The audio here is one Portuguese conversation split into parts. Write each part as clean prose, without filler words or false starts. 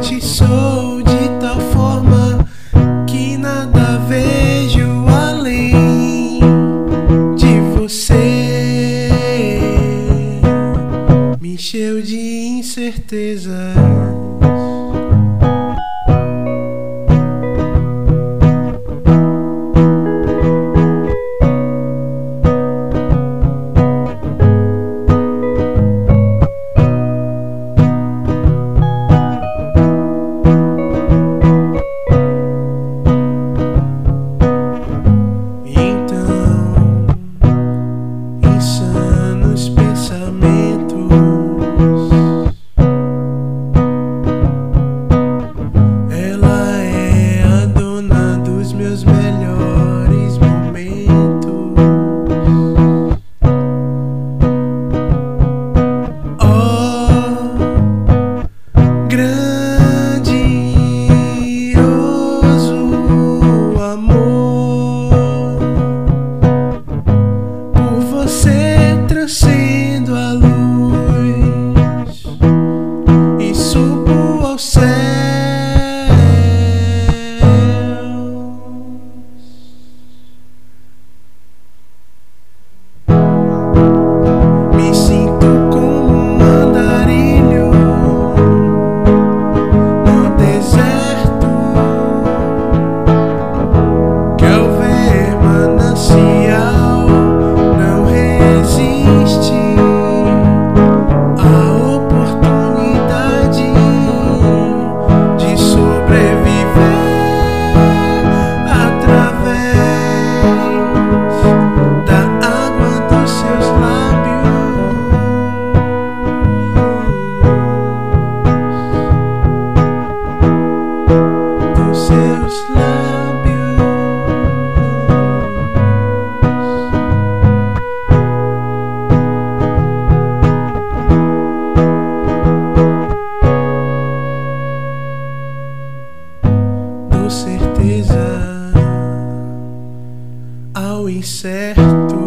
Te sou de tal forma que nada vejo além de você. Me encheu de incertezas. Transcendo a luz e subo ao céu. Me sinto como um andarilho no deserto, que ao ver manancial não resiste a oportunidade de sobreviver através da água dos seus lábios, dos seus lábios. Dou certeza ao incerto.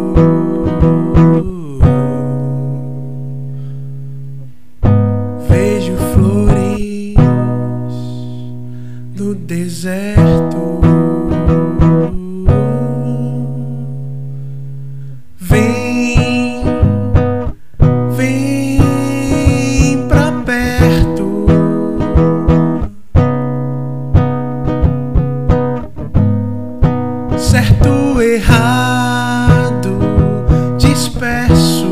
Vejo flores no deserto. Vem, vem pra perto. Certo, errado, disperso.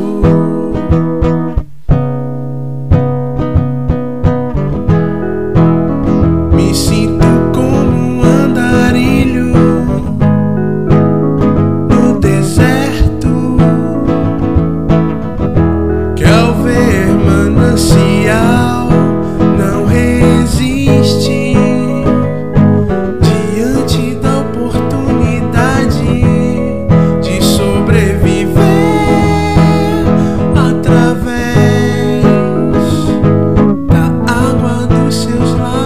Me sinto como um andarilho no deserto, que ao ver manancial não resiste diante da oportunidade de sobreviver através da água dos seus lábios.